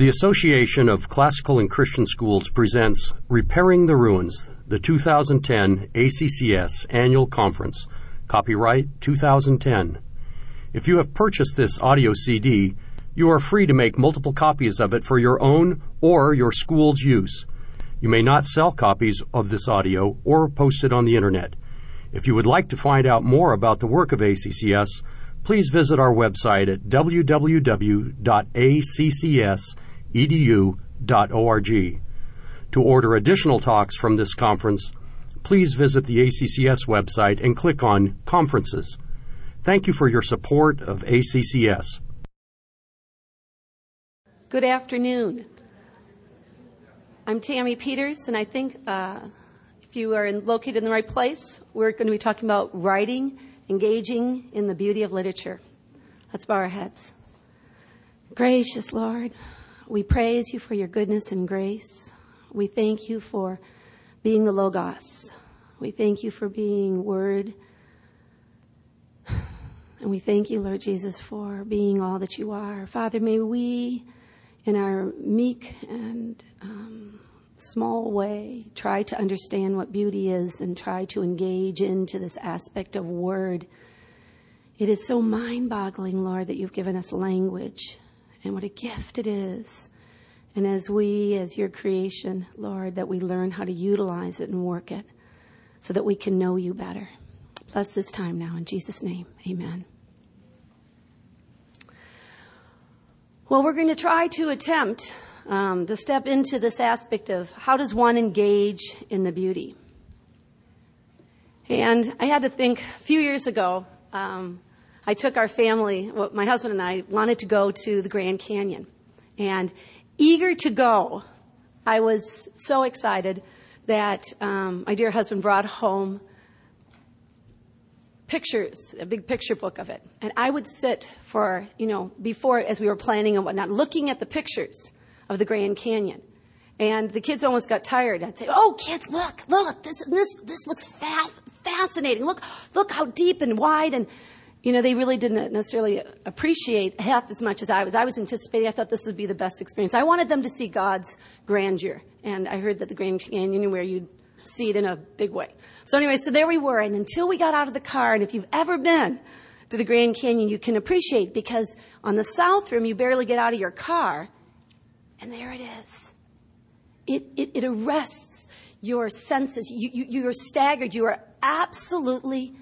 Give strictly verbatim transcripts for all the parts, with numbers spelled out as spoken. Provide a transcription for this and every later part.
The Association of Classical and Christian Schools presents Repairing the Ruins, the two thousand ten A C C S Annual Conference, copyright two thousand ten. If you have purchased this audio C D, you are free to make multiple copies of it for your own or your school's use. You may not sell copies of this audio or post it on the Internet. If you would like to find out more about the work of A C C S, please visit our website at w w w dot a c c s e d u dot org. To order additional talks from this conference, please visit the A C C S website and click on Conferences. Thank you for your support of A C C S. Good afternoon. I'm Tammy Peters, and I think uh, if you are in, located in the right place, we're going to be talking about writing, engaging in the beauty of literature. Let's bow our heads. Gracious Lord, we praise you for your goodness and grace. We thank you for being the Logos. We thank you for being Word. And we thank you, Lord Jesus, for being all that you are. Father, may we, in our meek and um, small way, try to understand what beauty is and try to engage into this aspect of word. It is so mind-boggling, Lord, that you've given us language, and what a gift it is. And as we, as your creation, Lord, that we learn how to utilize it and work it so that we can know you better. Bless this time now, in Jesus' name, amen. Well, we're going to try to attempt um, to step into this aspect of how does one engage in the beauty. And I had to think, a few years ago, um, I took our family, well, my husband and I wanted to go to the Grand Canyon. And eager to go, I was so excited that um, my dear husband brought home pictures, a big picture book of it. And I would sit for, you know, before, as we were planning and whatnot, looking at the pictures of the Grand Canyon. And the kids almost got tired. I'd say, oh, kids, look, look, this this this looks fa- fascinating. Look, look how deep and wide. And, you know, they really didn't necessarily appreciate half as much as I was. I was anticipating, I thought this would be the best experience. I wanted them to see God's grandeur. And I heard that the Grand Canyon, where you'd see it in a big way. So anyway, so there we were. And until we got out of the car, and if you've ever been to the Grand Canyon, you can appreciate, because on the south rim, you barely get out of your car, and there it is. It, it, it arrests your senses. You, you, you're staggered. You are absolutely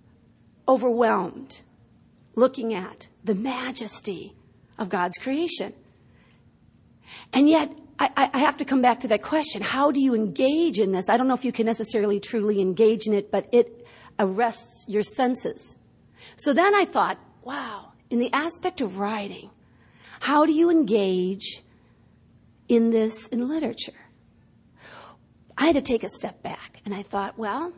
overwhelmed looking at the majesty of God's creation. And yet, I, I have to come back to that question. How do you engage in this? I don't know if you can necessarily truly engage in it, but it arrests your senses. So then I thought, wow, in the aspect of writing, how do you engage in this in literature? I had to take a step back, and I thought, well,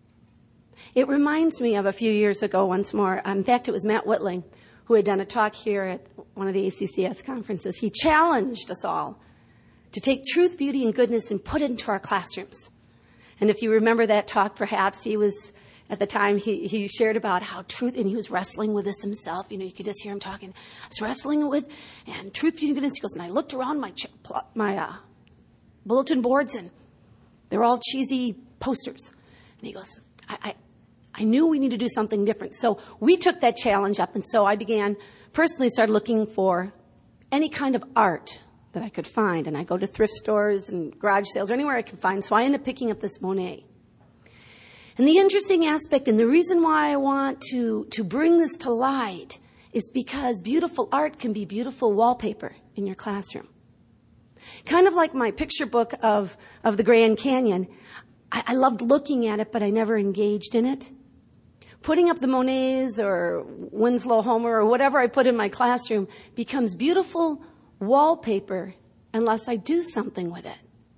it reminds me of a few years ago once more. In fact, it was Matt Whitling who had done a talk here at one of the A C C S conferences. He challenged us all to take truth, beauty, and goodness and put it into our classrooms. And if you remember that talk, perhaps he was, at the time, he, he shared about how truth, and he was wrestling with this himself. You know, you could just hear him talking. I was wrestling with, and truth, beauty, and goodness. He goes, and I looked around my, my uh, bulletin boards, and they're all cheesy posters. And he goes, I, I, I knew we needed to do something different. So we took that challenge up, and so I began, personally started looking for any kind of art that I could find. And I go to thrift stores and garage sales or anywhere I can find. So I ended up picking up this Monet. And the interesting aspect, and the reason why I want to, to bring this to light, is because beautiful art can be beautiful wallpaper in your classroom. Kind of like my picture book of, of the Grand Canyon. I, I loved looking at it, but I never engaged in it. Putting up the Monets or Winslow Homer or whatever I put in my classroom becomes beautiful wallpaper unless I do something with it.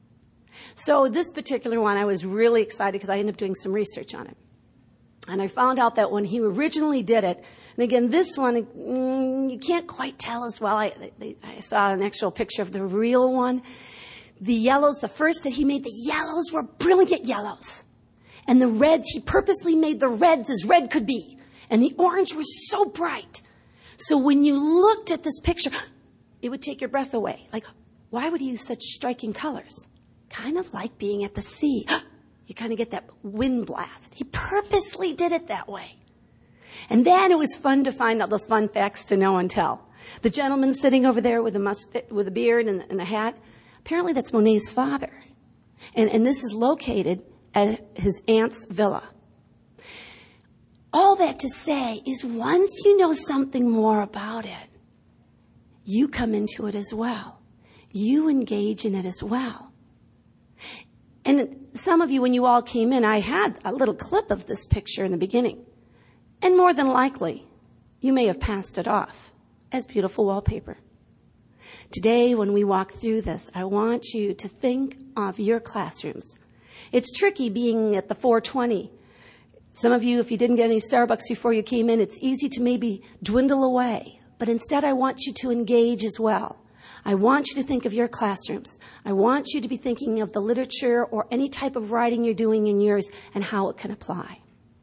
So this particular one, I was really excited because I ended up doing some research on it. And I found out that when he originally did it, and again, this one, mm, you can't quite tell as well. I, they, I saw an actual picture of the real one. The yellows, the first that he made, the yellows were brilliant yellows. And the reds, he purposely made the reds as red could be. And the orange was so bright. So when you looked at this picture, it would take your breath away. Like, why would he use such striking colors? Kind of like being at the sea. You kind of get that wind blast. He purposely did it that way. And then it was fun to find out those fun facts to know and tell. The gentleman sitting over there with a must- with a beard and, and a hat, apparently that's Monet's father. And, and this is located at his aunt's villa. All that to say is once you know something more about it, you come into it as well. You engage in it as well. And some of you, when you all came in, I had a little clip of this picture in the beginning. And more than likely, you may have passed it off as beautiful wallpaper. Today, when we walk through this, I want you to think of your classrooms. It's tricky being at the four twenty. Some of you, if you didn't get any Starbucks before you came in, it's easy to maybe dwindle away. But instead, I want you to engage as well. I want you to think of your classrooms. I want you to be thinking of the literature or any type of writing you're doing in yours and how it can apply.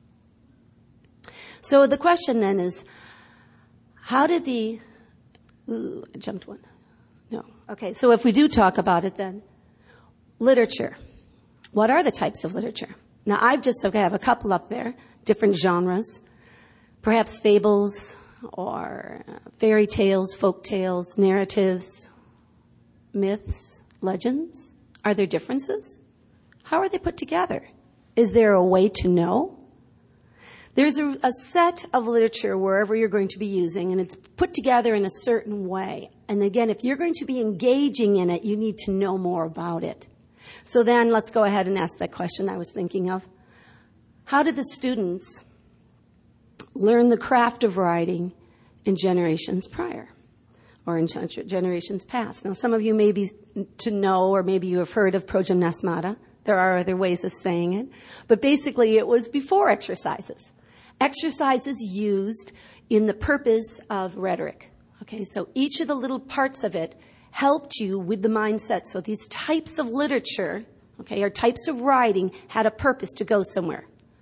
So the question then is, how did the... Ooh, I jumped one. No. Okay, so if we do talk about it then, literature. What are the types of literature? Now, I've just okay, I have a couple up there, different genres, perhaps fables or fairy tales, folk tales, narratives, myths, legends. Are there differences? How are they put together? Is there a way to know? There's a, a set of literature wherever you're going to be using, and it's put together in a certain way. And again, if you're going to be engaging in it, you need to know more about it. So then let's go ahead and ask that question I was thinking of. How did the students learn the craft of writing in generations prior or in generations past? Now, some of you may be to know, or maybe you have heard of progymnasmata. There are other ways of saying it. But basically, it was before exercises. Exercises used in the purpose of rhetoric. Okay, so each of the little parts of it helped you with the mindset. So these types of literature, okay, or types of writing had a purpose to go somewhere.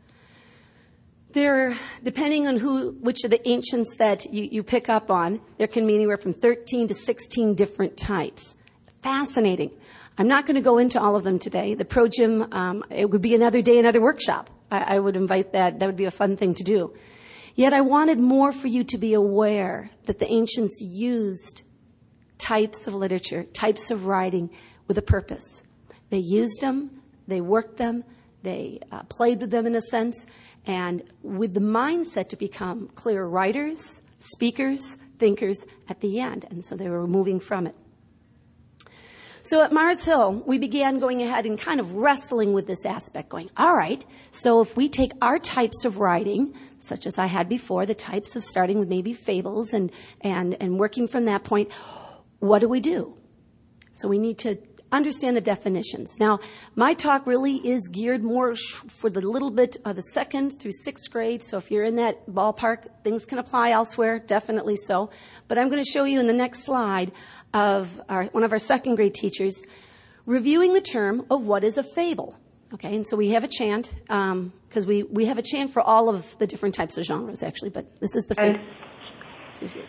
There, depending on who, which of the ancients that you, you pick up on, there can be anywhere from thirteen to sixteen different types. Fascinating. I'm not going to go into all of them today. The progym, um, it would be another day, another workshop. I, I would invite that. That would be a fun thing to do. Yet I wanted more for you to be aware that the ancients used types of literature, types of writing with a purpose. They used them, they worked them, they uh, played with them in a sense, and with the mindset to become clear writers, speakers, thinkers at the end. And so they were moving from it. So at Mars Hill, we began going ahead and kind of wrestling with this aspect, going, all right, so if we take our types of writing, such as I had before, the types of starting with maybe fables and, and, and working from that point, what do we do? So we need to understand the definitions. Now, my talk really is geared more for the little bit of the second through sixth grade. So if you're in that ballpark, things can apply elsewhere, definitely so. But I'm going to show you in the next slide of our, one of our second grade teachers reviewing the term of what is a fable. Okay, and so we have a chant, um, because we, we have a chant for all of the different types of genres, actually, but this is the fable. So she is.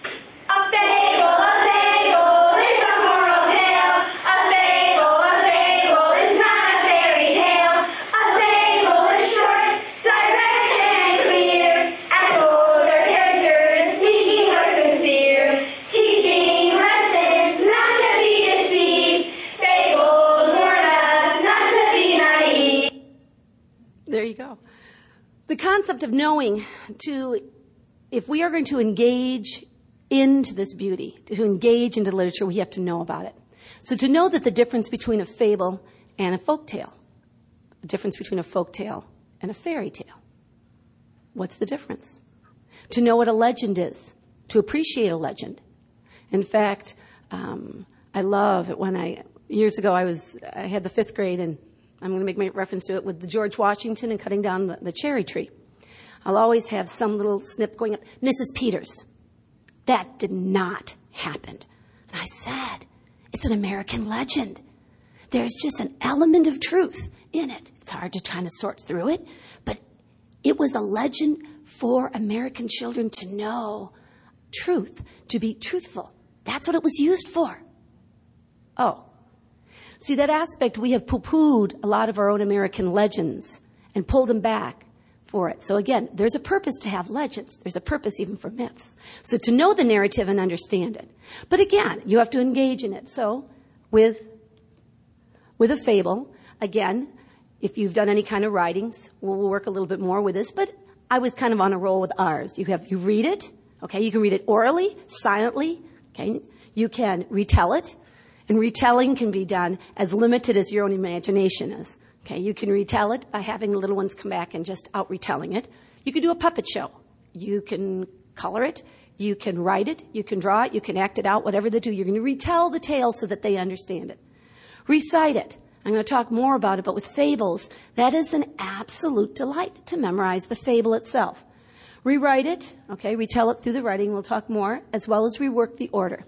There you go. The concept of knowing to, if we are going to engage into this beauty, to engage into literature, we have to know about it. So to know that the difference between a fable and a folk tale, the difference between a folk tale and a fairy tale. What's the difference? To know what a legend is, to appreciate a legend. In fact, um, I love it when I, years ago I was, I had the fifth grade, and I'm going to make my reference to it with the George Washington and cutting down the, the cherry tree. I'll always have some little snip going up. Missus Peters. That did not happen. And I said, it's an American legend. There's just an element of truth in it. It's hard to kind of sort through it, but it was a legend for American children to know truth, to be truthful. That's what it was used for. Oh. See, that aspect, we have poo-pooed a lot of our own American legends and pulled them back for it. So again, there's a purpose to have legends. There's a purpose even for myths. So to know the narrative and understand it. But again, you have to engage in it. So with, with a fable, again, if you've done any kind of writings, we'll, we'll work a little bit more with this, but I was kind of on a roll with ours. You have, you read it, okay? You can read it orally, silently, okay? You can retell it, and retelling can be done as limited as your own imagination is. Okay, you can retell it by having the little ones come back and just out retelling it. You can do a puppet show. You can color it. You can write it. You can draw it. You can act it out, whatever they do. You're going to retell the tale so that they understand it. Recite it. I'm going to talk more about it, but with fables, that is an absolute delight to memorize the fable itself. Rewrite it. Okay, retell it through the writing. We'll talk more, as well as rework the order.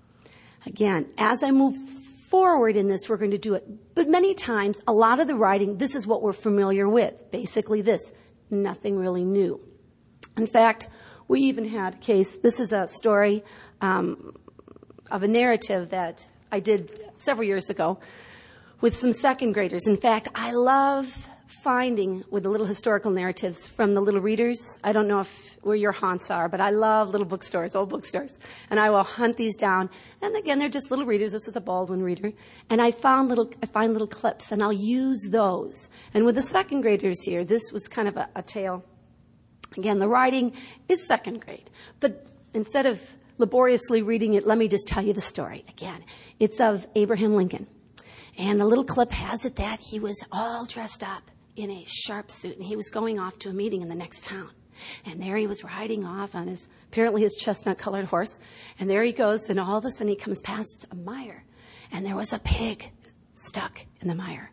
Again, as I move forward in this, we're going to do it. But many times, a lot of the writing, this is what we're familiar with. Basically this, nothing really new. In fact, we even had a case, this is a story um, of a narrative that I did several years ago with some second graders. In fact, I love finding with the little historical narratives from the little readers. I don't know if where your haunts are, but I love little bookstores, old bookstores. And I will hunt these down. And again, they're just little readers. This was a Baldwin reader. And I found little, I find little clips, and I'll use those. And with the second graders here, this was kind of a, a tale. Again, the writing is second grade. But instead of laboriously reading it, let me just tell you the story. Again, it's of Abraham Lincoln. And the little clip has it that he was all dressed up in a sharp suit, and he was going off to a meeting in the next town. And there he was riding off on his, apparently his chestnut-colored horse. And there he goes, and all of a sudden he comes past a mire. And there was a pig stuck in the mire.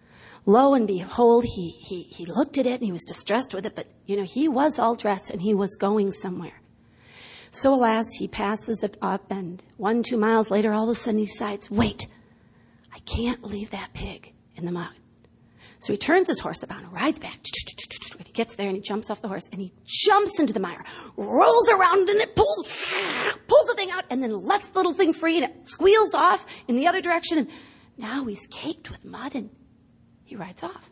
Lo and behold, he, he, he looked at it, and he was distressed with it. But, you know, he was all dressed, and he was going somewhere. So, alas, he passes it up, and one, two miles later, all of a sudden he decides, wait, I can't leave that pig in the mud. So he turns his horse about and rides back. He gets there and he jumps off the horse and he jumps into the mire, rolls around and it pulls, pulls the thing out and then lets the little thing free and it squeals off in the other direction. And now he's caked with mud and he rides off.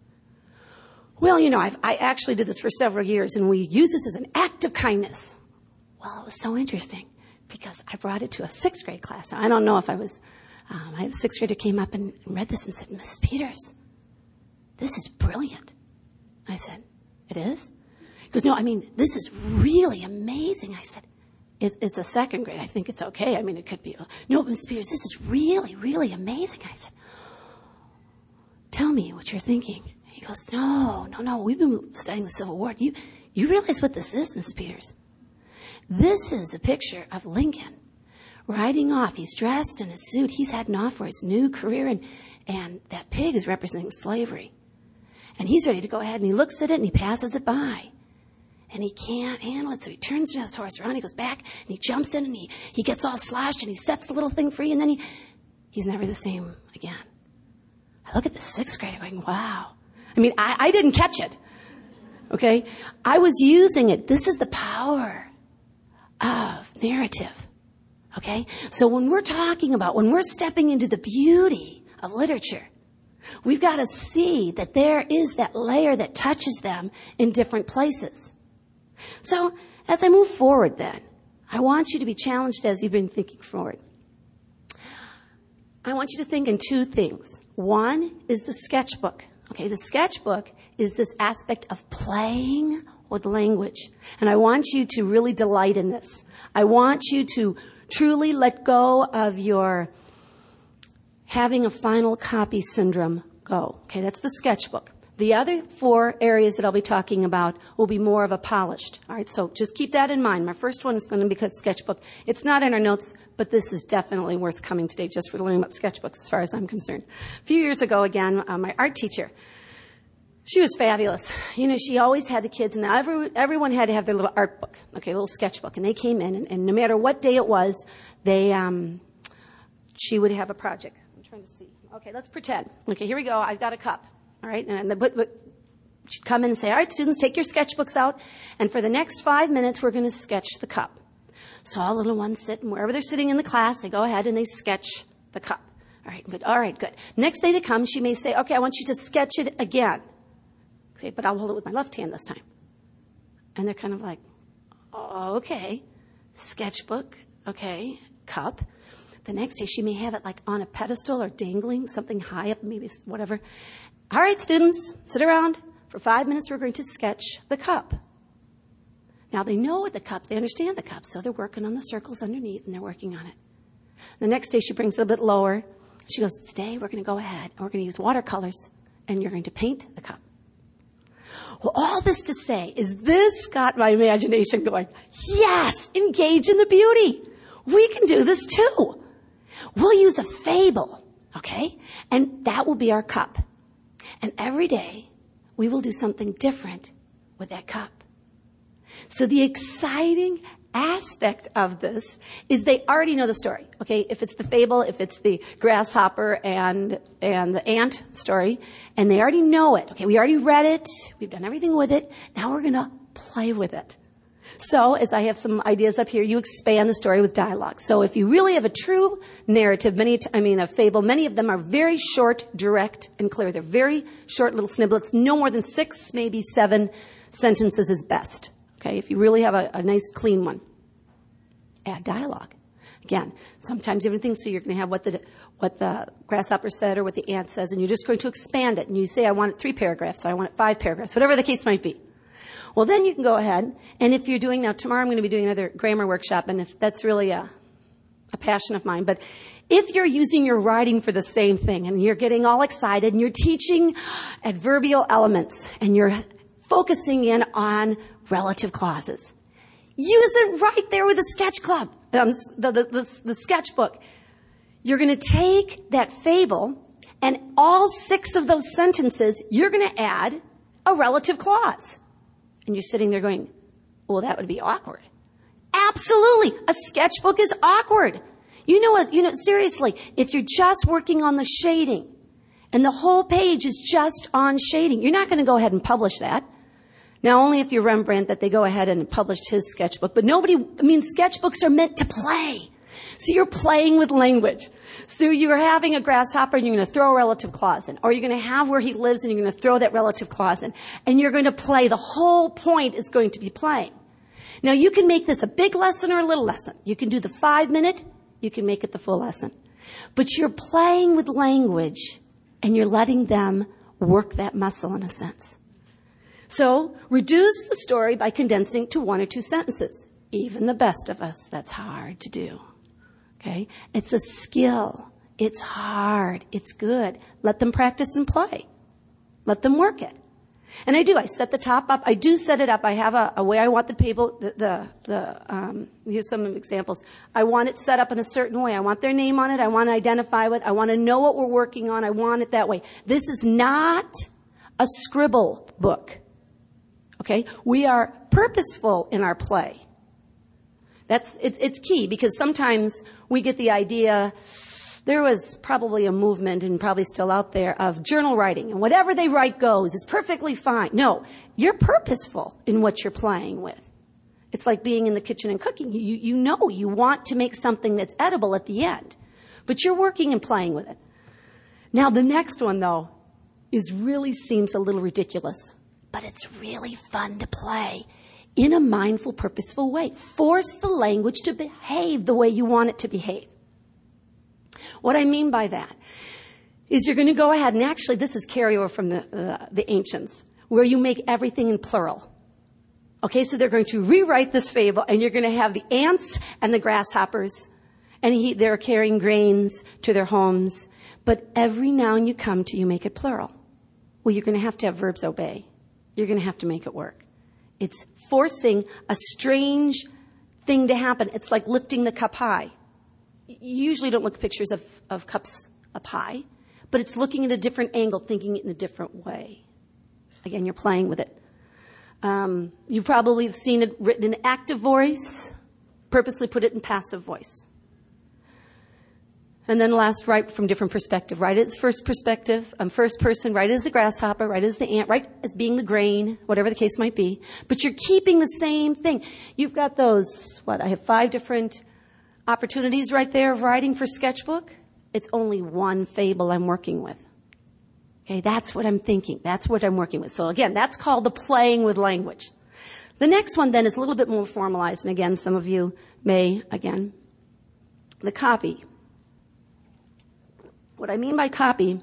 Well, you know, I've, I actually did this for several years and we use this as an act of kindness. Well, it was so interesting because I brought it to a sixth grade class. Now, I don't know if I was, um, I had a sixth grader came up and read this and said, Miss Peters, this is brilliant. I said, it is? He goes, no, I mean, this is really amazing. I said, it, it's a second grade. I think it's okay. I mean, it could be. A, no, Miss Peters, this is really, really amazing. I said, tell me what you're thinking. He goes, no, no, no. We've been studying the Civil War. You, you realize what this is, Missus Peters? This is a picture of Lincoln riding off. He's dressed in a suit. He's heading off for his new career, and, and that pig is representing slavery. And he's ready to go ahead, and he looks at it, and he passes it by. And he can't handle it, so he turns his horse around, he goes back, and he jumps in, and he, he gets all sloshed, and he sets the little thing free, and then he he's never the same again. I look at the sixth grader going, wow. I mean, I, I didn't catch it, okay? I was using it. This is the power of narrative, okay? So when we're talking about, when we're stepping into the beauty of literature, we've got to see that there is that layer that touches them in different places. So as I move forward then, I want you to be challenged as you've been thinking forward. I want you to think in two things. One is the sketchbook. Okay, the sketchbook is this aspect of playing with language. And I want you to really delight in this. I want you to truly let go of your having a final copy syndrome go. Okay, that's the sketchbook. The other four areas that I'll be talking about will be more of a polished. All right, so just keep that in mind. My first one is going to be called sketchbook. It's not in our notes, but this is definitely worth coming today just for learning about sketchbooks as far as I'm concerned. A few years ago, again, uh, my art teacher, she was fabulous. You know, she always had the kids, and every, everyone had to have their little art book, okay, a little sketchbook. And they came in, and, and no matter what day it was, they, um, she would have a project. I'm trying to see. Okay, let's pretend. Okay, here we go. I've got a cup. All right, and the, but, but she'd come in and say, all right, students, take your sketchbooks out, and for the next five minutes, we're going to sketch the cup. So all little ones sit, and wherever they're sitting in the class, they go ahead and they sketch the cup. All right, good. All right, good. Next day they come, she may say, okay, I want you to sketch it again. Okay, but I'll hold it with my left hand this time. And they're kind of like, oh, okay, sketchbook, okay, cup. The next day she may have it like on a pedestal or dangling, something high up, maybe whatever. All right, students, sit around. For five minutes, we're going to sketch the cup. Now, they know the cup. They understand the cup, so they're working on the circles underneath, and they're working on it. The next day, she brings it a bit lower. She goes, today, we're going to go ahead, and we're going to use watercolors, and you're going to paint the cup. Well, all this to say is this got my imagination going, yes, engage in the beauty. We can do this, too. We'll use a fable, okay? And that will be our cup. And every day, we will do something different with that cup. So the exciting aspect of this is they already know the story. Okay, if it's the fable, if it's the grasshopper and and the ant story, and they already know it. Okay, we already read it. We've done everything with it. Now we're going to play with it. So, as I have some ideas up here, you expand the story with dialogue. So if you really have a true narrative, many, I mean a fable, many of them are very short, direct, and clear. They're very short little snippets, no more than six, maybe seven sentences is best. Okay, if you really have a, a nice, clean one. Add dialogue. Again, sometimes everything, so you're going to have what the what the grasshopper said or what the ant says, and you're just going to expand it. And you say, I want it three paragraphs, or I want it five paragraphs, whatever the case might be. Well, then you can go ahead, and if you're doing, now tomorrow I'm going to be doing another grammar workshop, and if that's really a, a passion of mine, but if you're using your writing for the same thing, and you're getting all excited, and you're teaching adverbial elements, and you're focusing in on relative clauses, use it right there with the sketch club, um, the, the, the, the sketchbook. You're going to take that fable, and all six of those sentences, you're going to add a relative clause. And you're sitting there going, well, that would be awkward. Absolutely. A sketchbook is awkward. You know what? You know, seriously, if you're just working on the shading and the whole page is just on shading, you're not going to go ahead and publish that. Now, only if you're Rembrandt that they go ahead and published his sketchbook. But nobody, I mean, sketchbooks are meant to play. So you're playing with language. So you're having a grasshopper and you're going to throw a relative clause in. Or you're going to have where he lives and you're going to throw that relative clause in. And you're going to play. The whole point is going to be playing. Now you can make this a big lesson or a little lesson. You can do the five minute. You can make it the full lesson. But you're playing with language and you're letting them work that muscle in a sense. So reduce the story by condensing to one or two sentences. Even the best of us, that's hard to do. Okay? It's a skill. It's hard. It's good. Let them practice and play. Let them work it. And I do. I set the top up. I do set it up. I have a, a way I want the table, the, the, the um, here's some examples. I want it set up in a certain way. I want their name on it. I want to identify with. I want to know what we're working on. I want it that way. This is not a scribble book. Okay? We are purposeful in our play. That's, it's, it's key because sometimes we get the idea, there was probably a movement and probably still out there of journal writing and whatever they write goes. It's perfectly fine. No, you're purposeful in what you're playing with. It's like being in the kitchen and cooking. You, you know you want to make something that's edible at the end, but you're working and playing with it. Now the next one though is really seems a little ridiculous, but it's really fun to play. In a mindful, purposeful way. Force the language to behave the way you want it to behave. What I mean by that is you're going to go ahead, and actually this is carryover from the, uh, the ancients, where you make everything in plural. Okay, so they're going to rewrite this fable, and you're going to have the ants and the grasshoppers, and he, they're carrying grains to their homes, but every noun you come to, you make it plural. Well, you're going to have to have verbs obey. You're going to have to make it work. It's forcing a strange thing to happen. It's like lifting the cup high. You usually don't look at pictures of, of cups up high, but it's looking at a different angle, thinking it in a different way. Again, you're playing with it. Um, you probably have seen it written in active voice, purposely put it in passive voice. And then last, write from different perspective. Write it as first perspective, um, first person. Write it as the grasshopper. Write it as the ant. Write as being the grain, whatever the case might be. But you're keeping the same thing. You've got those, what, I have five different opportunities right there of writing for sketchbook. It's only one fable I'm working with. Okay, that's what I'm thinking. That's what I'm working with. So again, that's called the playing with language. The next one then is a little bit more formalized. And again, some of you may, again, the copy. What I mean by copy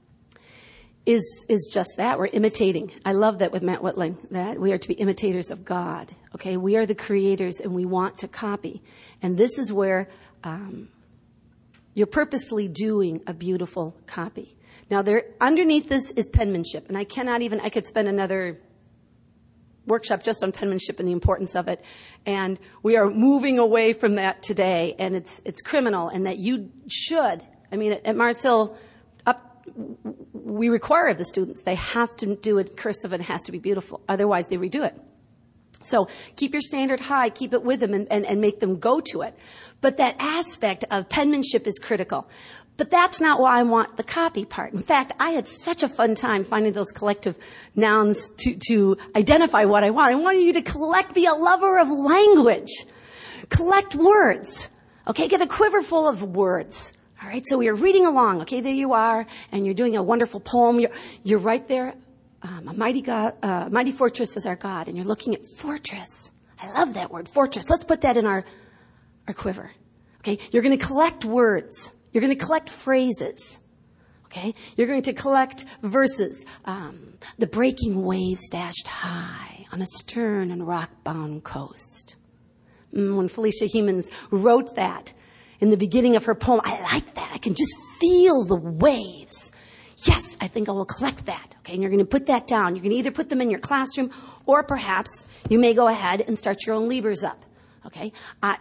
is is just that. We're imitating. I love that with Matt Whitling, that we are to be imitators of God. Okay, we are the creators and we want to copy. And this is where um, you're purposely doing a beautiful copy. Now, there underneath this is penmanship. And I cannot even, I could spend another workshop just on penmanship and the importance of it. And we are moving away from that today. And it's it's criminal, and that you should, I mean, at, at Mars Hill, up, we require of the students, they have to do it cursive and it has to be beautiful. Otherwise, they redo it. So keep your standard high, keep it with them, and, and, and make them go to it. But that aspect of penmanship is critical. But that's not why I want the copy part. In fact, I had such a fun time finding those collective nouns to, to identify what I want. I wanted you to collect, be a lover of language. Collect words. Okay, get a quiver full of words. All right, so you're reading along. Okay, there you are, and you're doing a wonderful poem. You're, you're right there. Um, a mighty God, uh, mighty fortress is our God, and you're looking at fortress. I love that word, fortress. Let's put that in our, our quiver. Okay, you're going to collect words. You're going to collect phrases. Okay, you're going to collect verses. Um, the breaking waves dashed high on a stern and rock-bound coast. Mm, when Felicia Hemans wrote that in the beginning of her poem, I like that. I can just feel the waves. Yes, I think I will collect that. Okay, and you're going to put that down. You're going to either put them in your classroom, or perhaps you may go ahead and start your own Libers up. Okay, uh,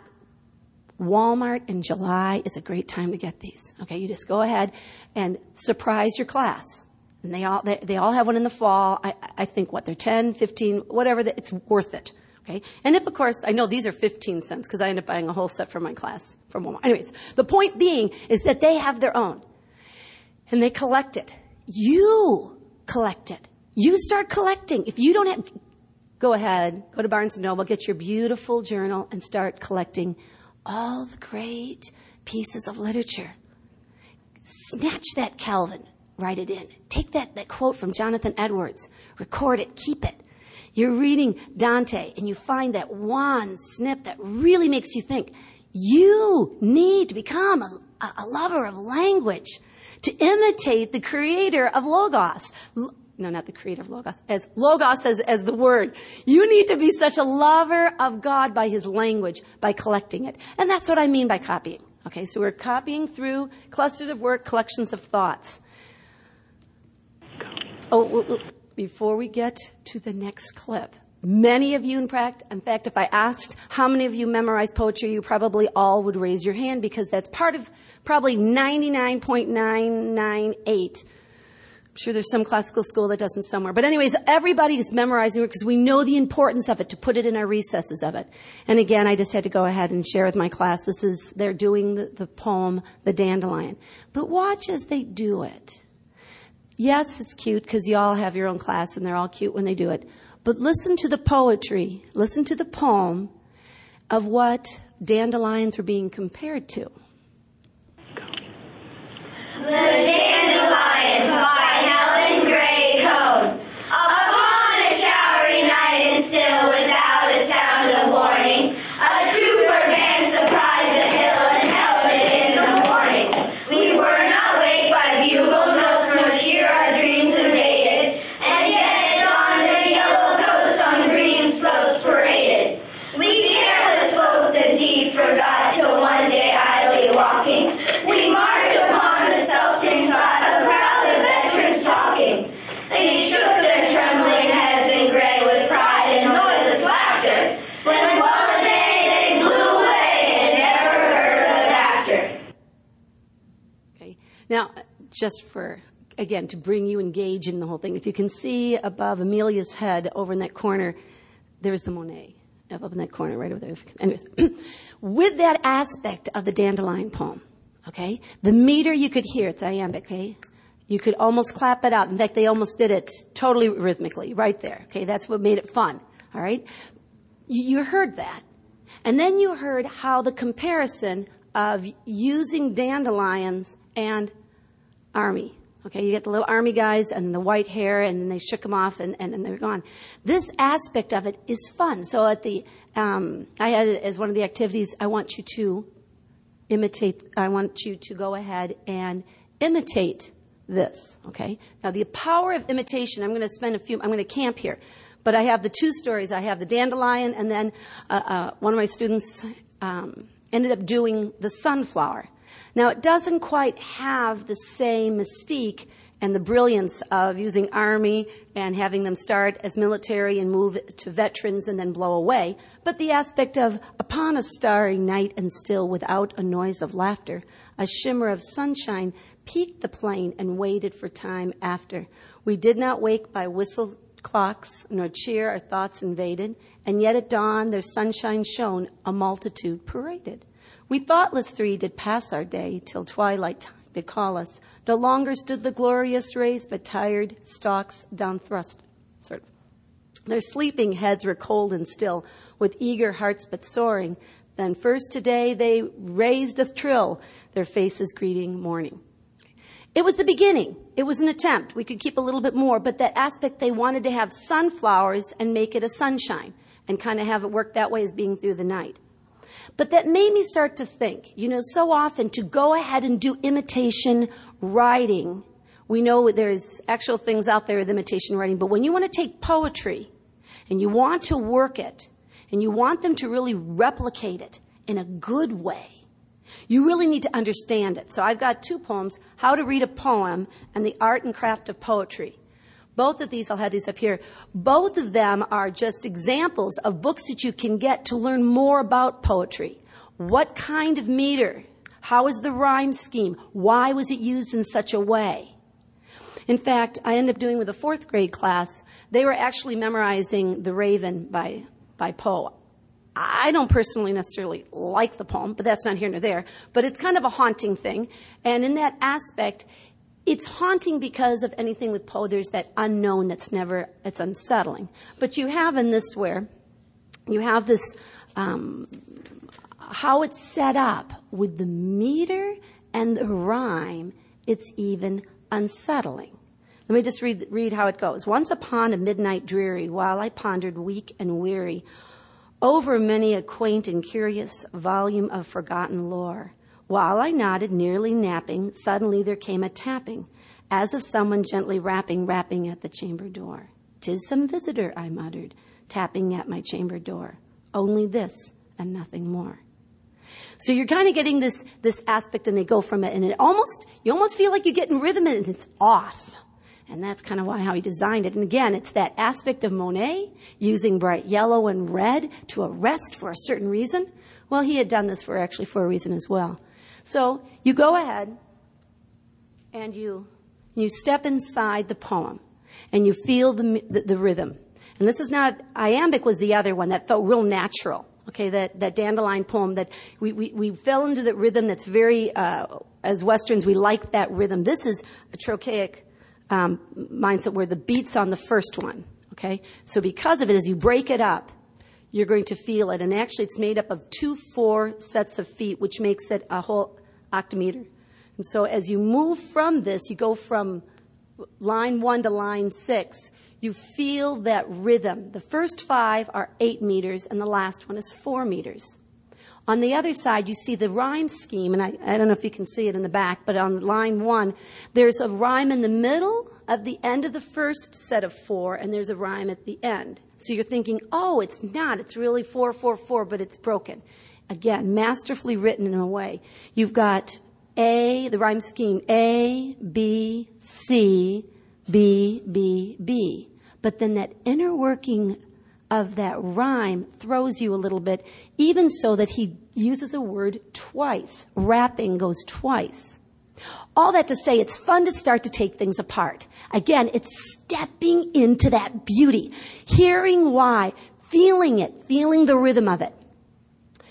Walmart in July is a great time to get these. Okay, you just go ahead and surprise your class. And they all they, they all have one in the fall. I, I think, what, they're ten, fifteen, whatever, the, it's worth it. Okay, and if, of course, I know these are fifteen cents because I end up buying a whole set for my class from Walmart. Anyways, the point being is that they have their own. And they collect it. You collect it. You start collecting. If you don't have, go ahead, go to Barnes and Noble, get your beautiful journal and start collecting all the great pieces of literature. Snatch that Calvin, write it in. Take that, that quote from Jonathan Edwards, record it, keep it. You're reading Dante and you find that one snip that really makes you think. You need to become a, a lover of language, to imitate the creator of Logos. L- no, not the creator of Logos, as Logos as, as the word. You need to be such a lover of God by his language, by collecting it. And that's what I mean by copying. Okay, so we're copying through clusters of work, collections of thoughts. Oh, before we get to the next clip, many of you, in fact, in fact, if I asked how many of you memorize poetry, you probably all would raise your hand, because that's part of probably ninety-nine point nine nine eight. I'm sure there's some classical school that doesn't somewhere. But anyways, everybody is memorizing it because we know the importance of it, to put it in our recesses of it. And again, I just had to go ahead and share with my class. This is, they're doing the, the poem, The Dandelion. But watch as they do it. Yes, it's cute because you all have your own class and they're all cute when they do it. But listen to the poetry, listen to the poem of what dandelions are being compared to. The Dandelion by Helen Gray Cone. Upon a showery night and still, without a sound of warning, a trooper band surprised the hill and held it in the morning. We were not waked by bugle notes, nor cheer our dreams invaded, and yet on the yellow coast on green slopes paraded. We careless folks indeed forgot till one day idly walking, we marched upon the self-same thought, a crowd of veterans talking. They shook their trembling heads and gray with pride and noiseless laughter. When one day they blew away and never heard of after. Okay. Now, just for, again, to bring you engaged in the whole thing, if you can see above Amelia's head over in that corner, there's the Monet up in that corner right over there. Anyways, with that aspect of the dandelion poem, Okay? The meter you could hear, it's iambic, okay? You could almost clap it out. In fact, they almost did it totally rhythmically, right there. Okay? That's what made it fun. All right? You, you heard that. And then you heard how the comparison of using dandelions and army. Okay, you get the little army guys and the white hair, and then they shook them off, and, and, and they're gone. This aspect of it is fun. So at the, um, I had it as one of the activities, I want you to imitate, I want you to go ahead and imitate this, okay? Now, the power of imitation, I'm going to spend a few, I'm going to camp here. But I have the two stories. I have the dandelion, and then uh, uh, one of my students um, ended up doing the sunflower. Now, it doesn't quite have the same mystique and the brilliance of using army and having them start as military and move to veterans and then blow away, but the aspect of, upon a starry night and still without a noise of laughter, a shimmer of sunshine peaked the plain and waited for time after. We did not wake by whistle clocks, nor cheer our thoughts invaded, and yet at dawn their sunshine shone, a multitude paraded. We thoughtless three did pass our day, till twilight time did call us. No longer stood the glorious rays, but tired stalks down thrust. Sort of. Their sleeping heads were cold and still, with eager hearts but soaring. Then first today they raised a trill, their faces greeting morning. It was the beginning. It was an attempt. We could keep a little bit more, but that aspect, they wanted to have sunflowers and make it a sunshine and kind of have it work that way as being through the night. But that made me start to think, you know, so often to go ahead and do imitation writing. We know there's actual things out there with imitation writing, but when you want to take poetry and you want to work it and you want them to really replicate it in a good way, you really need to understand it. So I've got two poems, How to Read a Poem and The Art and Craft of Poetry. Both of these, I'll have these up here, both of them are just examples of books that you can get to learn more about poetry. What kind of meter? How is the rhyme scheme? Why was it used in such a way? In fact, I ended up doing with a fourth grade class, they were actually memorizing The Raven by, by Poe. I don't personally necessarily like the poem, but that's not here nor there. But it's kind of a haunting thing. And in that aspect, it's haunting because of anything with Poe. There's that unknown that's never, it's unsettling. But you have in this where, you have this, um, how it's set up with the meter and the rhyme, it's even unsettling. Let me just read, read how it goes. Once upon a midnight dreary, while I pondered weak and weary over many a quaint and curious volume of forgotten lore, while I nodded, nearly napping, suddenly there came a tapping, as of someone gently rapping, rapping at the chamber door. "'Tis some visitor," I muttered, tapping at my chamber door. Only this and nothing more. So you're kind of getting this, this aspect, and they go from it, and it almost, you almost feel like you're getting rhythm in it, and it's off. And that's kind of why how he designed it. And again, it's that aspect of Monet, using bright yellow and red to arrest for a certain reason. Well, he had done this for actually for a reason as well. So you go ahead and you you step inside the poem and you feel the, the the rhythm. And this is not, iambic was the other one that felt real natural. Okay, that, that dandelion poem that we, we, we fell into the rhythm that's very, uh, as Westerns, we like that rhythm. This is a trochaic um, mindset where the beat's on the first one. Okay, so because of it, as you break it up, you're going to feel it. And actually, it's made up of two four sets of feet, which makes it a whole octameter. And so as you move from this, you go from line one to line six, you feel that rhythm. The first five are eight meters, and the last one is four meters. On the other side, you see the rhyme scheme, and I, I don't know if you can see it in the back, but on line one, there's a rhyme in the middle of the end of the first set of four, and there's a rhyme at the end. So you're thinking, oh, it's not. It's really four, four, four, but it's broken. Again, masterfully written in a way. You've got A, the rhyme scheme, A, B, C, B, B, B. But then that inner working of that rhyme throws you a little bit, even so that he uses a word twice. Rapping goes twice. All that to say, it's fun to start to take things apart. Again, it's stepping into that beauty, hearing why, feeling it, feeling the rhythm of it.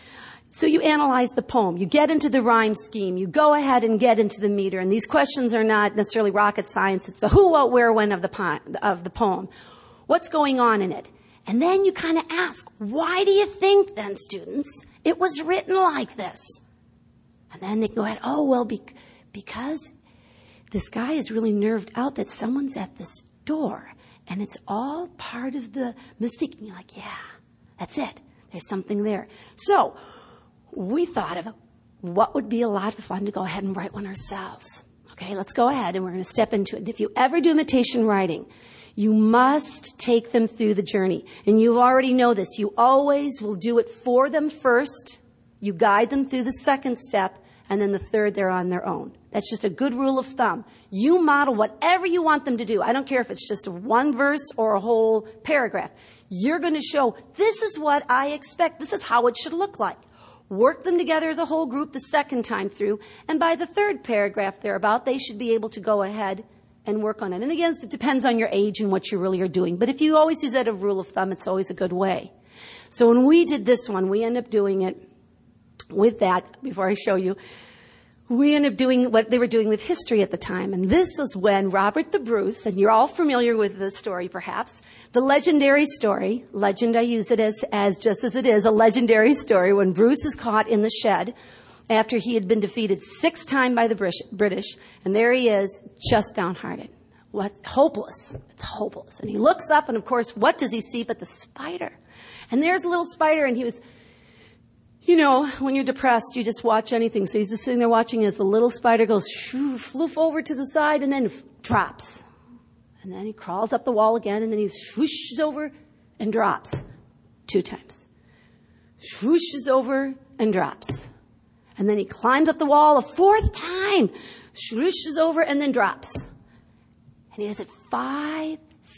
So you analyze the poem. You get into the rhyme scheme. You go ahead and get into the meter. And these questions are not necessarily rocket science. It's the who, what, where, when of the, po- of the poem. What's going on in it? And then you kind of ask, why do you think then, students, it was written like this? And then they go ahead, oh, well, be- because this guy is really nerved out that someone's at this door. And it's all part of the mystique. And you're like, yeah, that's it. There's something there. So we thought of what would be a lot of fun to go ahead and write one ourselves. Okay, let's go ahead and we're going to step into it. And if you ever do imitation writing, you must take them through the journey. And you already know this. You always will do it for them first. You guide them through the second step. And then the third, they're on their own. That's just a good rule of thumb. You model whatever you want them to do. I don't care if it's just a one verse or a whole paragraph. You're going to show, this is what I expect. This is how it should look like. Work them together as a whole group the second time through. And by the third paragraph thereabout, they should be able to go ahead and work on it. And again, it depends on your age and what you really are doing. But if you always use that as a rule of thumb, it's always a good way. So when we did this one, we ended up doing it with that, before I show you, we ended up doing what they were doing with history at the time. And this was when Robert the Bruce, and you're all familiar with the story perhaps, the legendary story, legend I use it as, as just as it is, a legendary story, when Bruce is caught in the shed after he had been defeated six times by the British, and there he is, just downhearted. What? Hopeless. It's hopeless. And he looks up, and of course, what does he see but the spider? And there's a little spider, and he was... You know, when you're depressed, you just watch anything. So he's just sitting there watching as the little spider goes shoo, floof over to the side and then f- drops. And then he crawls up the wall again and then he swooshes over and drops two times. Swooshes over and drops. And then he climbs up the wall a fourth time, swooshes over and then drops. And he does it five,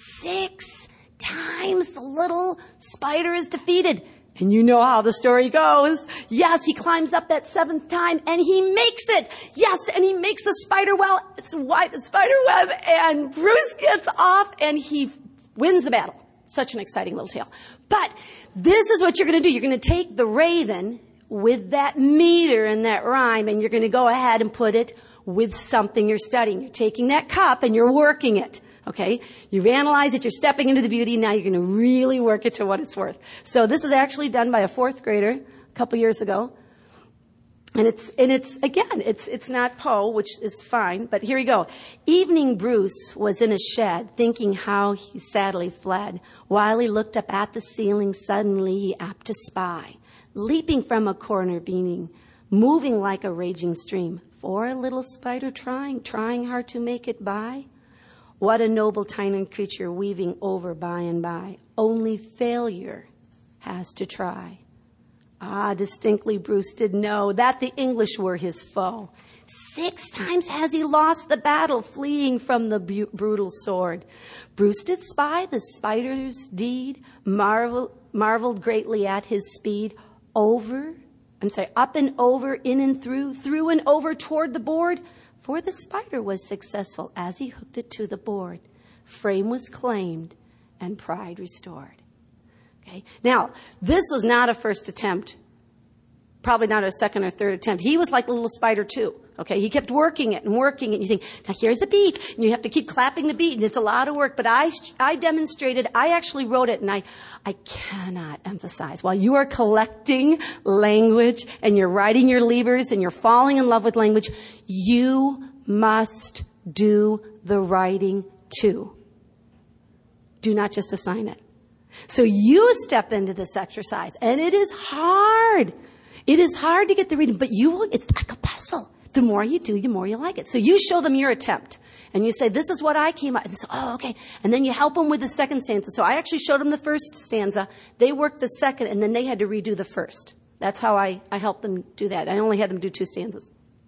six times. The little spider is defeated. And you know how the story goes. Yes, he climbs up that seventh time and he makes it. Yes, and he makes a spider well, it's white, a spider web, and Bruce gets off and he wins the battle. Such an exciting little tale. But this is what you're going to do. You're going to take the raven with that meter and that rhyme, and you're going to go ahead and put it with something you're studying. You're taking that cup and you're working it. Okay, you've analyzed it, you're stepping into the beauty, and now you're going to really work it to what it's worth. So this is actually done by a fourth grader a couple years ago. And it's, and it's, again, it's, it's not Poe, which is fine, but here we go. Evening Bruce was in a shed, thinking how he sadly fled. While he looked up at the ceiling, suddenly he apt to spy, leaping from a corner beaming, moving like a raging stream. For a little spider trying, trying hard to make it by. What a noble tiny creature weaving over by and by. Only failure has to try. Ah, distinctly Bruce did know that the English were his foe. Six times has he lost the battle, fleeing from the bu- brutal sword. Bruce did spy the spider's deed, marvel, marveled greatly at his speed. Over, I'm sorry, up and over, in and through, through and over toward the board. For the spider was successful as he hooked it to the board. Frame was claimed and pride restored. Okay. Now, this was not a first attempt. Probably not a second or third attempt. He was like a little spider too. Okay. He kept working it and working it. You think, now here's the beat. And you have to keep clapping the beat. And it's a lot of work. But I, I demonstrated, I actually wrote it. And I, I cannot emphasize, while you are collecting language and you're writing your Liebers and you're falling in love with language, you must do the writing too. Do not just assign it. So you step into this exercise, and it is hard. It is hard to get the reading, but you will, it's like a puzzle. The more you do, the more you like it. So you show them your attempt, and you say, this is what I came up, and so, oh, okay. And then you help them with the second stanza. So I actually showed them the first stanza. They worked the second, and then they had to redo the first. That's how I, I helped them do that. I only had them do two stanzas.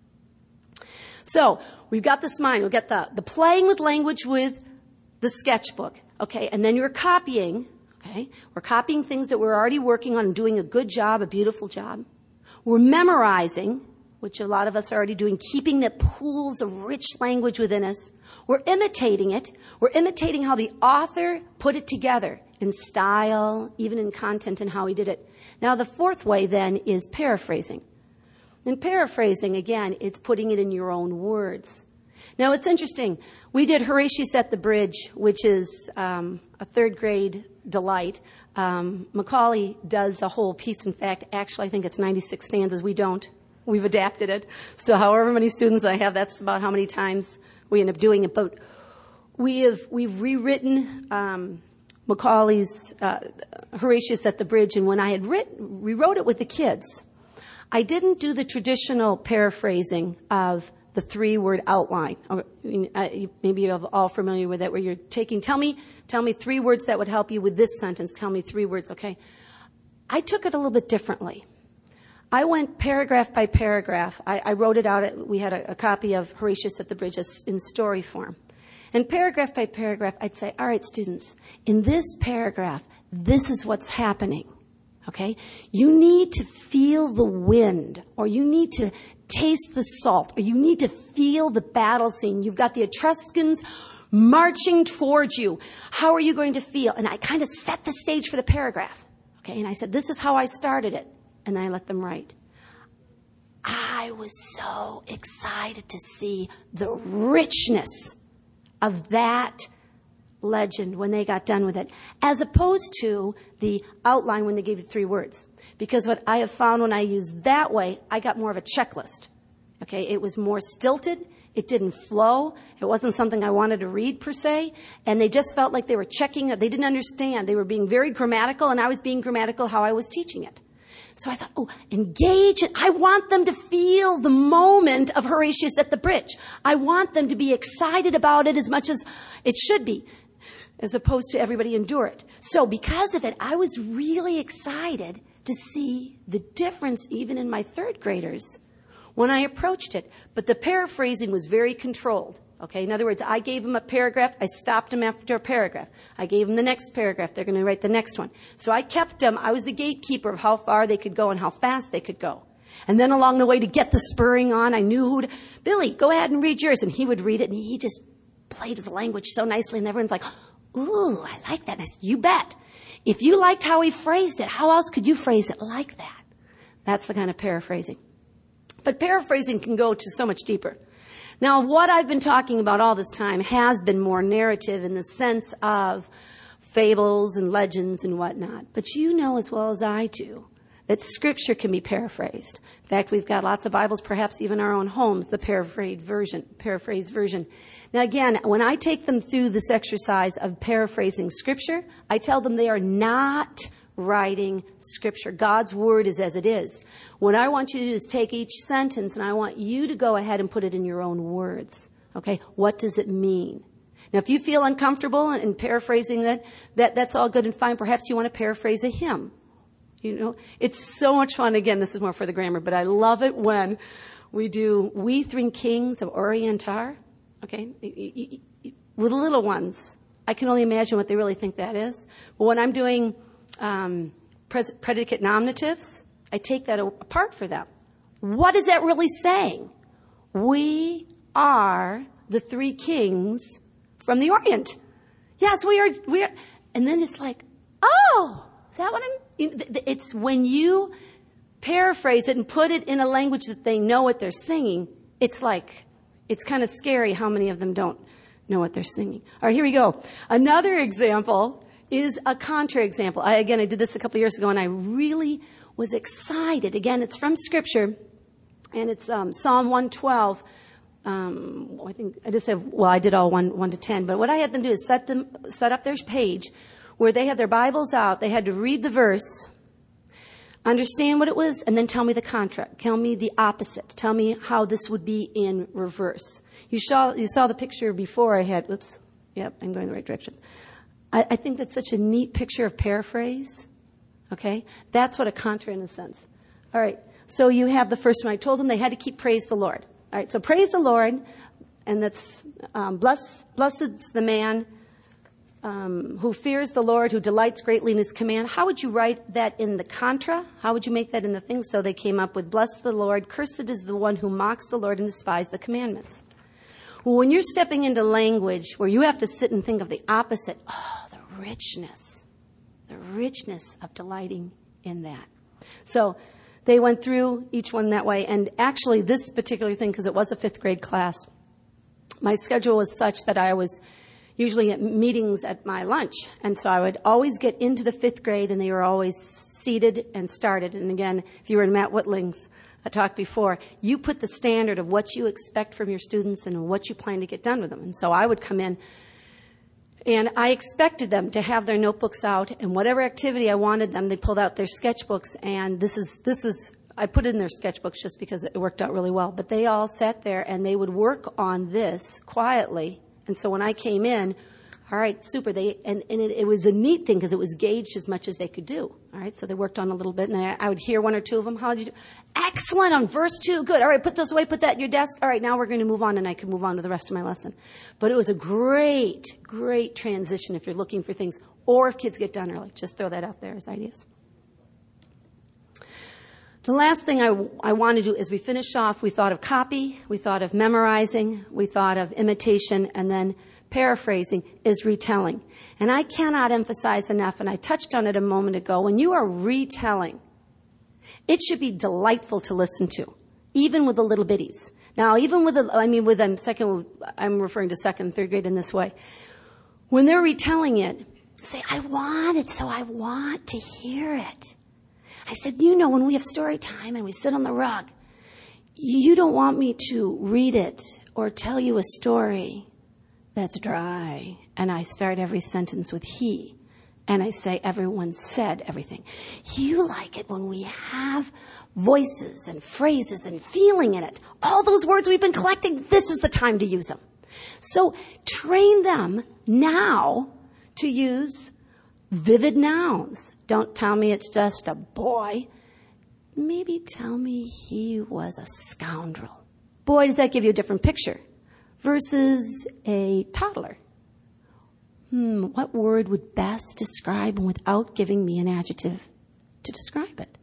So we've got this mind. We've got the, the playing with language with the sketchbook, okay? And then you're copying. Okay, we're copying things that we're already working on and doing a good job, a beautiful job. We're memorizing, which a lot of us are already doing, keeping the pools of rich language within us. We're imitating it. We're imitating how the author put it together in style, even in content and how he did it. Now, the fourth way then is paraphrasing. And paraphrasing, again, it's putting it in your own words. Now, it's interesting. We did Horatius at the Bridge, which is um, a third grade delight. Um, Macaulay does a whole piece. In fact, actually, I think it's ninety-six stanzas. We don't. We've adapted it. So however many students I have, that's about how many times we end up doing it. But we have, we've rewritten um, Macaulay's uh, Horatius at the Bridge. And when I had written, rewrote it with the kids, I didn't do the traditional paraphrasing of the three-word outline. Or, uh, maybe you're all familiar with that, where you're taking, tell me, tell me three words that would help you with this sentence. Tell me three words, okay? I took it a little bit differently. I went paragraph by paragraph. I, I wrote it out. We had a, a copy of Horatius at the Bridge in story form. And paragraph by paragraph, I'd say, all right, students, in this paragraph, this is what's happening. Okay? You need to feel the wind, or you need to taste the salt, or you need to feel the battle scene. You've got the Etruscans marching towards you. How are you going to feel? And I kind of set the stage for the paragraph. Okay? And I said, this is how I started it. And then I let them write. I was so excited to see the richness of that legend when they got done with it, as opposed to the outline when they gave you three words. Because what I have found when I use that way, I got more of a checklist. Okay, it was more stilted. It didn't flow. It wasn't something I wanted to read per se. And they just felt like they were checking. They didn't understand. They were being very grammatical, and I was being grammatical how I was teaching it. So I thought, oh, engage it. I want them to feel the moment of Horatius at the Bridge. I want them to be excited about it as much as it should be, as opposed to everybody endure it. So because of it, I was really excited to see the difference even in my third graders when I approached it. But the paraphrasing was very controlled. Okay, in other words, I gave them a paragraph. I stopped them after a paragraph. I gave them the next paragraph. They're going to write the next one. So I kept them. I was the gatekeeper of how far they could go and how fast they could go. And then along the way, to get the spurring on, I knew who to, Billy, go ahead and read yours. And he would read it, and he just played with the language so nicely. And everyone's like, ooh, I like that. And I said, you bet. If you liked how he phrased it, how else could you phrase it like that? That's the kind of paraphrasing. But paraphrasing can go to so much deeper. Now, what I've been talking about all this time has been more narrative in the sense of fables and legends and whatnot. But you know as well as I do that Scripture can be paraphrased. In fact, we've got lots of Bibles, perhaps even our own homes, the paraphrased version. Paraphrased version. Now, again, when I take them through this exercise of paraphrasing Scripture, I tell them they are not writing Scripture. God's Word is as it is. What I want you to do is take each sentence, and I want you to go ahead and put it in your own words. Okay? What does it mean? Now, if you feel uncomfortable in, in paraphrasing that, that, that's all good and fine. Perhaps you want to paraphrase a hymn. You know, it's so much fun. Again, this is more for the grammar, but I love it when we do We Three Kings of Orientar. Okay? With the little ones. I can only imagine what they really think that is. But when I'm doing Um, predicate nominatives, I take that apart for them. What is that really saying? We are the three kings from the Orient. Yes, we are. We are. And then it's like, oh, is that what I'm? It's when you paraphrase it and put it in a language that they know what they're singing. It's like, it's kind of scary how many of them don't know what they're singing. All right, here we go. Another example is a contra example. I, again, I did this a couple years ago, and I really was excited. Again, it's from Scripture, and it's um, Psalm one twelve. Um, I think I just said, well, I did all one, one to ten. But what I had them do is set them, set up their page where they had their Bibles out. They had to read the verse, understand what it was, and then tell me the contra. Tell me the opposite. Tell me how this would be in reverse. You saw, you saw the picture before I had. Oops. Yep, I'm going the right direction. I think that's such a neat picture of paraphrase. Okay? That's what a contra in a sense. All right. So you have the first one. I told them they had to keep praise the Lord. All right. So praise the Lord. And that's, um, bless, blessed's the man um, who fears the Lord, who delights greatly in his command. How would you write that in the contra? How would you make that in the thing? So they came up with, bless the Lord. Cursed is the one who mocks the Lord and despises the commandments. Well, when you're stepping into language where you have to sit and think of the opposite, oh, the richness The richness of delighting in that. So they went through each one that way. And actually, this particular thing, because it was a fifth grade class, my schedule was such that I was usually at meetings at my lunch. And so I would always get into the fifth grade, and they were always seated and started. And again, if you were in Matt Whitling's I talked before, you put the standard of what you expect from your students and what you plan to get done with them. And so I would come in, and I expected them to have their notebooks out, and whatever activity I wanted them, they pulled out their sketchbooks, and this is this is I put it in their sketchbooks just because it worked out really well. But they all sat there, and they would work on this quietly. And so when I came in, all right, super. They and, and it, it was a neat thing because it was gauged as much as they could do. All right, so they worked on a little bit, and I, I would hear one or two of them. How did you do? Excellent on verse two. Good. All right, put this away. Put that in your desk. All right, now we're going to move on, and I can move on to the rest of my lesson. But it was a great, great transition if you're looking for things, or if kids get done early. Just throw that out there as ideas. The last thing I, I want to do is we finish off, we thought of copy, we thought of memorizing, we thought of imitation, and then paraphrasing is retelling. And I cannot emphasize enough, and I touched on it a moment ago, when you are retelling, it should be delightful to listen to, even with the little bitties. Now, even with the, I mean, with them second, I'm referring to second and third grade in this way. When they're retelling it, say, I want it, so I want to hear it. I said, you know, when we have story time and we sit on the rug, you don't want me to read it or tell you a story that's dry. And I start every sentence with he. And I say, everyone said everything. You like it when we have voices and phrases and feeling in it. All those words we've been collecting, this is the time to use them. So train them now to use vivid nouns. Don't tell me it's just a boy. Maybe tell me he was a scoundrel. Boy, does that give you a different picture versus a toddler. Hmm, what word would best describe without giving me an adjective to describe it?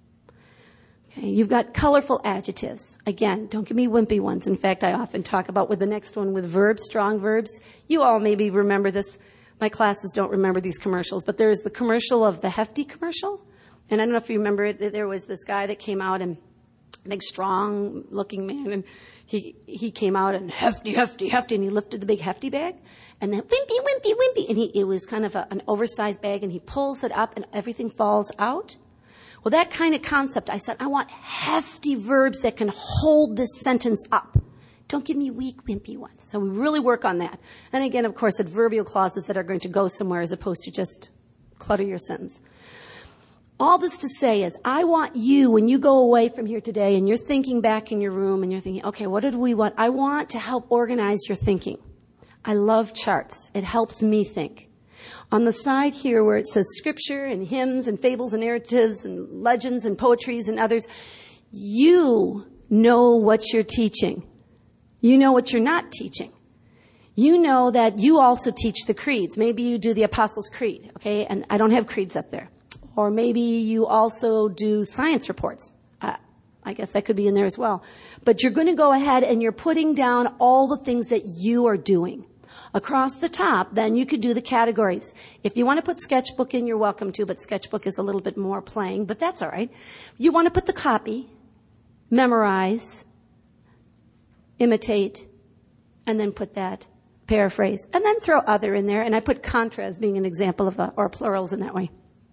Okay, you've got colorful adjectives. Again, don't give me wimpy ones. In fact, I often talk about with the next one with verbs, strong verbs. You all maybe remember this. My classes don't remember these commercials, but there's the commercial of the Hefty commercial. And I don't know if you remember it. There was this guy that came out, and a big, strong-looking man, and he he came out and hefty, hefty, hefty, and he lifted the big Hefty bag, and then wimpy, wimpy, wimpy, and he it was kind of a, an oversized bag, and he pulls it up, and everything falls out. Well, that kind of concept, I said, I want hefty verbs that can hold this sentence up. Don't give me weak, wimpy ones. So we really work on that. And again, of course, adverbial clauses that are going to go somewhere as opposed to just clutter your sentence. All this to say is, I want you, when you go away from here today and you're thinking back in your room and you're thinking, okay, what did we want? I want to help organize your thinking. I love charts. It helps me think. On the side here where it says scripture and hymns and fables and narratives and legends and poetries and others, you know what you're teaching. You know what you're not teaching. You know that you also teach the creeds. Maybe you do the Apostles' Creed, okay? And I don't have creeds up there. Or maybe you also do science reports. Uh, I guess that could be in there as well. But you're going to go ahead and you're putting down all the things that you are doing. Across the top, then you could do the categories. If you want to put sketchbook in, you're welcome to, but sketchbook is a little bit more playing, but that's all right. You want to put the copy, memorize, imitate, and then put that paraphrase, and then throw other in there. And I put contra as being an example of, a, or plurals in that way.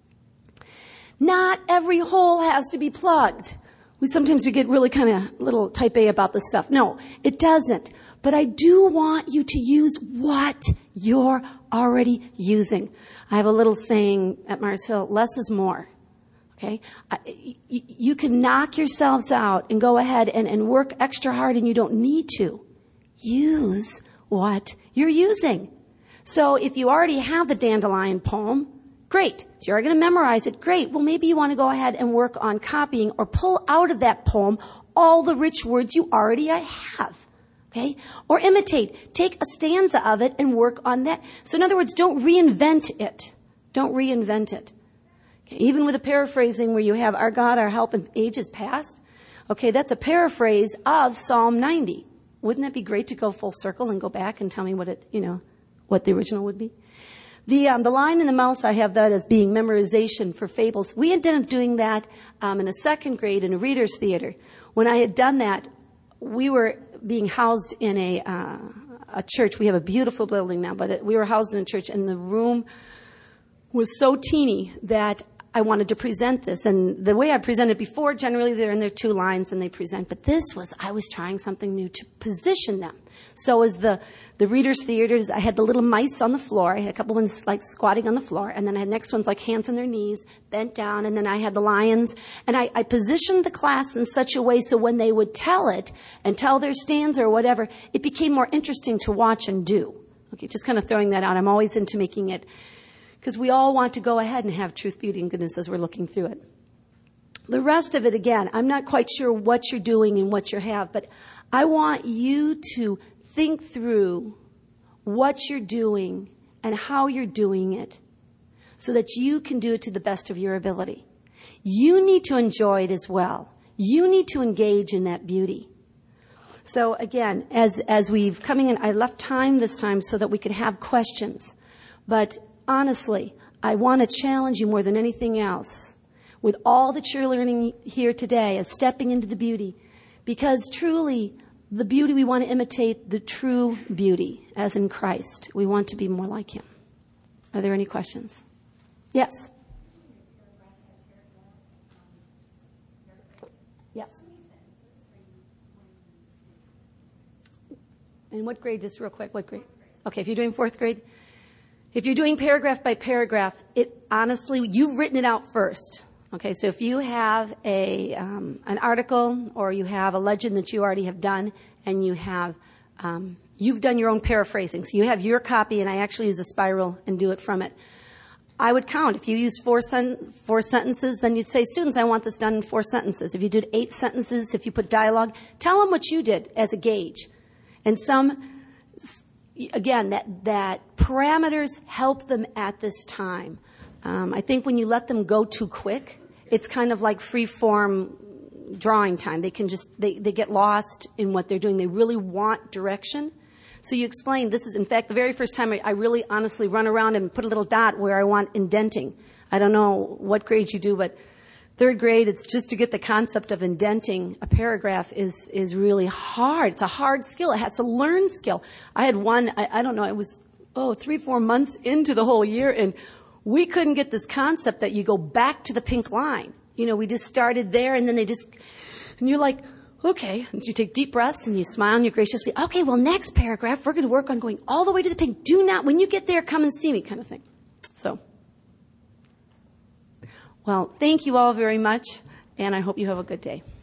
Not every hole has to be plugged. We sometimes we get really kind of little type A about this stuff. No, it doesn't. But I do want you to use what you're already using. I have a little saying at Mars Hill, less is more. Okay? You can knock yourselves out and go ahead and, and work extra hard, and you don't need to. Use what you're using. So if you already have the dandelion poem, great. So you're going to memorize it. Great. Well, maybe you want to go ahead and work on copying or pull out of that poem all the rich words you already have. Okay? Or imitate. Take a stanza of it and work on that. So in other words, don't reinvent it. Don't reinvent it. Okay? Even with a paraphrasing where you have our God, our help in ages past. Okay, that's a paraphrase of Psalm ninety. Wouldn't that be great to go full circle and go back and tell me what it, you know, what the original would be? The um, the Lion and the Mouse, I have that as being memorization for fables. We ended up doing that um, in a second grade in a reader's theater. When I had done that, we were being housed in a uh, a church. We have a beautiful building now, but it, we were housed in a church, and the room was so teeny that I wanted to present this. And the way I presented before, generally they're in their two lines and they present. But this was, I was trying something new to position them. So as the, the readers' theaters, I had the little mice on the floor. I had a couple ones like squatting on the floor. And then I had next ones like hands on their knees, bent down. And then I had the lions. And I, I positioned the class in such a way so when they would tell it and tell their stanza or whatever, it became more interesting to watch and do. Okay, just kind of throwing that out. I'm always into making it, because we all want to go ahead and have truth, beauty, and goodness as we're looking through it. The rest of it, again, I'm not quite sure what you're doing and what you have, but I want you to think through what you're doing and how you're doing it so that you can do it to the best of your ability. You need to enjoy it as well. You need to engage in that beauty. So again, as, as we've coming in, I left time this time so that we could have questions, but honestly, I want to challenge you more than anything else with all that you're learning here today as stepping into the beauty, because truly the beauty, we want to imitate the true beauty as in Christ. We want to be more like him. Are there any questions? Yes. Yes. And what grade, just real quick, what grade? Okay, if you're doing fourth grade, if you're doing paragraph by paragraph, it honestly, you've written it out first. Okay, so if you have a um, an article or you have a legend that you already have done, and you have um, you've done your own paraphrasing, so you have your copy, and I actually use a spiral and do it from it. I would count. If you use four sen- four sentences, then you'd say, students, I want this done in four sentences. If you did eight sentences, if you put dialogue, tell them what you did as a gauge, and some. Again, that, that parameters help them at this time. Um, I think when you let them go too quick, it's kind of like free-form drawing time. They can just, they, they get lost in what they're doing. They really want direction. So you explain, this is, in fact, the very first time I, I really honestly run around and put a little dot where I want indenting. I don't know what grade you do, but third grade, it's just to get the concept of indenting a paragraph is is really hard. It's a hard skill. It has a learned skill. I had one, I, I don't know, it was, oh, three, four months into the whole year, and we couldn't get this concept that you go back to the pink line. You know, we just started there, and then they just, and you're like, okay, and you take deep breaths, and you smile, and you graciously, okay, well, next paragraph, we're going to work on going all the way to the pink. Do not, when you get there, come and see me, kind of thing. So. Well, thank you all very much, and I hope you have a good day.